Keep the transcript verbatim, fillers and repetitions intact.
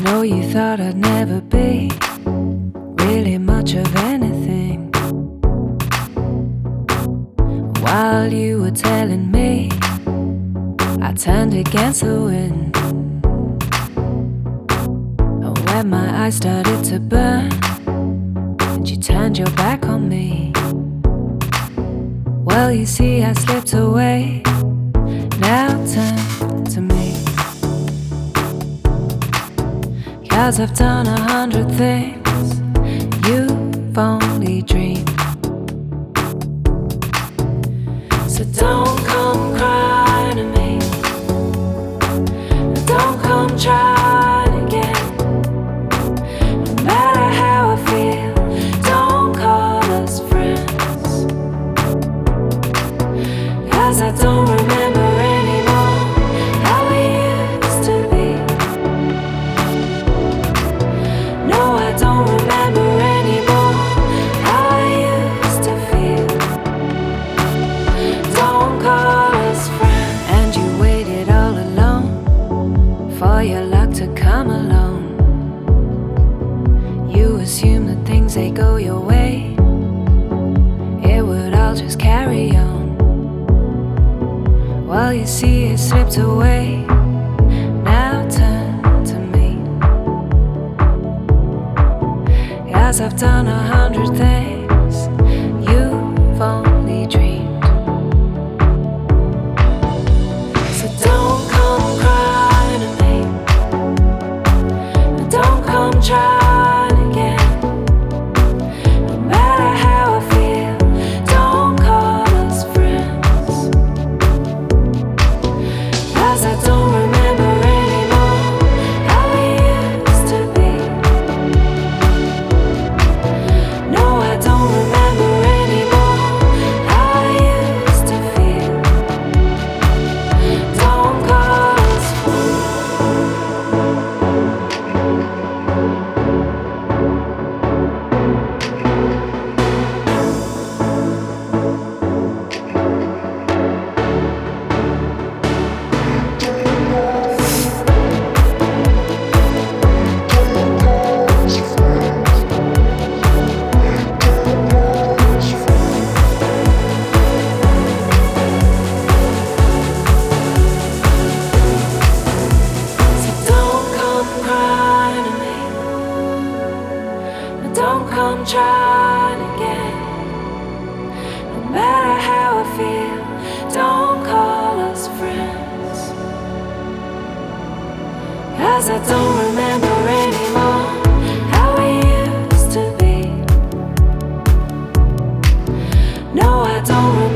know you thought I'd never be really much of anything. While you were telling me, I turned against the wind. And when my eyes started to burn and you turned your back on me, well, you see, I slipped away. Now turn to me, 'cause I've done a hundred things you've only dreamed. So don't come crying to me, don't come trying again. No matter how I feel, don't call us friends, 'cause I don't remember anymore how we used to be. No, I don't remember anymore how I used to feel. Don't call us friends. And you waited all alone for your luck to come along. You assume that things, they go your way, it would all just carry on. Well, you see, it slipped away. Now turn to me, 'cause I've done a hundred things you've only dreamed. So don't come crying to me, don't come trying again. No matter how I feel, don't call us friends, 'cause I don't remember anymore how we used to be. No, I don't remember anymore how I used to feel. Don't call us friends. So don't come crying to me, don't come trying again. No matter how I feel, don't call us friends, 'cause I don't remember anymore how we used to be. No, I don't remember